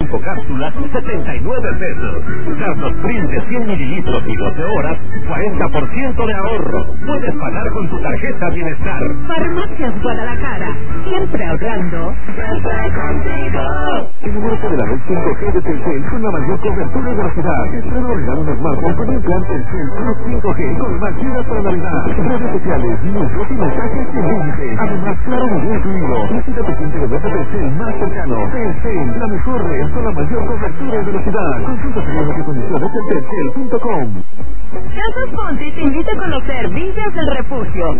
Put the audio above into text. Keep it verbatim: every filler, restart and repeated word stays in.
cinco cápsulas, setenta y nueve pesos. Gasospril de cien mililitros y doce horas, cuarenta por ciento de ahorro. Puedes pagar con tu tarjeta Bienestar. Farmacias Guadalajara, siempre ahorrando. ¡Siempre contigo! Enamórate de la red cinco G de Telcel con la mayor cobertura de la ciudad. Espero regalar un smartphone con un plan Telcel Plus cinco G con más gigas para Navidad. Redes sociales, minutos y mensajes sin límite. Además, claro, video incluido. Visita tu punto de venta Telcel más cercano. Telcel, la mejor red con la mayor cobertura de velocidad. Consulta términos y condiciones en telcel punto com. Casas Ponti te invita a conocer Villas del Refugio.